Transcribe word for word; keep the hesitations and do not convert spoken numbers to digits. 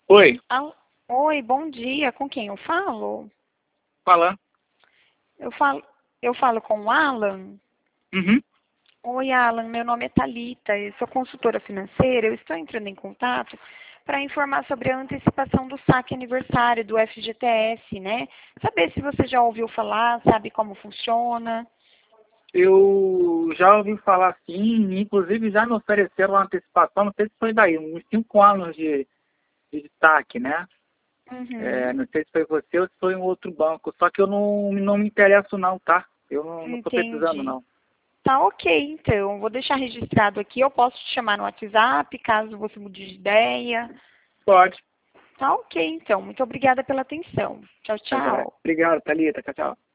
Oi, Al- Oi, bom dia. Com quem eu falo? falando. Eu falo, eu falo com o Alan. Uhum. Oi, Alan. Meu nome é Thalita. Eu sou consultora financeira. Eu estou entrando em contato para informar sobre a antecipação do saque aniversário do F G T S, né? Saber se você já ouviu falar, sabe como funciona. Eu já ouvi falar assim, inclusive já me ofereceram uma antecipação, não sei se foi daí, uns cinco anos de, de destaque, né? É, Uhum, não sei se foi você ou se foi um outro banco, só que eu não, não me interesso não, tá? Eu não, não tô precisando entendi. não. Tá ok, então. Vou deixar registrado aqui. Eu posso te chamar no WhatsApp, caso você mude de ideia. Pode. Tá ok, então. Muito obrigada pela atenção. Tchau, Tá, joia. tchau. Obrigado, Thalita. Tchau, tchau.